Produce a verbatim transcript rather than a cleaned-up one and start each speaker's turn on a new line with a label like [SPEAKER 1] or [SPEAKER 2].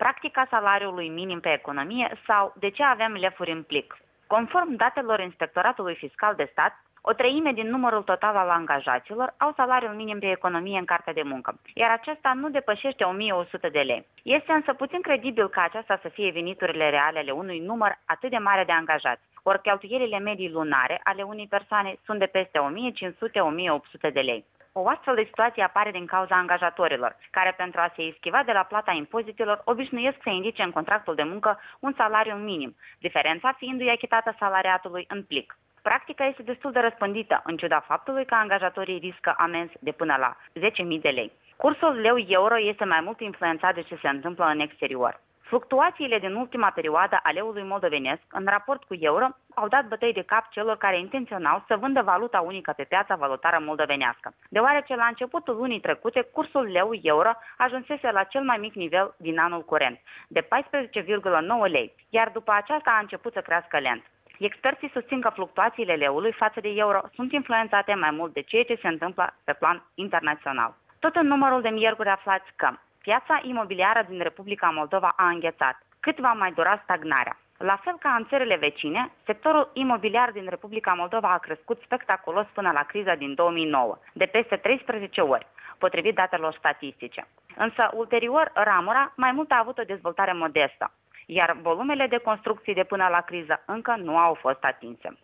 [SPEAKER 1] practica salariului minim pe economie sau de ce avem lefuri în plic. Conform datelor Inspectoratului Fiscal de Stat, o treime din numărul total al angajaților au salariul minim pe economie în cartea de muncă, iar acesta nu depășește o mie o sută de lei. Este însă puțin credibil ca aceasta să fie veniturile reale ale unui număr atât de mare de angajați, ori cheltuielile medii lunare ale unei persoane sunt de peste o mie cinci sute - o mie opt sute de lei. O astfel de situație apare din cauza angajatorilor, care pentru a se eschiva de la plata impozitelor obișnuiesc să indice în contractul de muncă un salariu minim, diferența fiindu-i achitată salariatului în plic. Practica este destul de răspândită, în ciuda faptului că angajatorii riscă amenzi de până la zece mii de lei. Cursul leu-euro este mai mult influențat de ce se întâmplă în exterior. Fluctuațiile din ultima perioadă a leului moldovenesc, în raport cu euro, au dat bătăi de cap celor care intenționau să vândă valuta unică pe piața valutară moldovenească, deoarece la începutul lunii trecute cursul leu-euro ajunsese la cel mai mic nivel din anul curent, de paisprezece virgulă nouă lei, iar după aceasta a început să crească lent. Experții susțin că fluctuațiile leului față de euro sunt influențate mai mult de ceea ce se întâmplă pe plan internațional. Tot în numărul de miercuri aflați că piața imobiliară din Republica Moldova a înghețat. Cât va mai dura stagnarea? La fel ca în țările vecine, sectorul imobiliar din Republica Moldova a crescut spectaculos până la criza din două mii nouă, de peste treisprezece ori, potrivit datelor statistice. Însă, ulterior, ramura mai mult a avut o dezvoltare modestă, iar volumele de construcții de până la criză încă nu au fost atinse.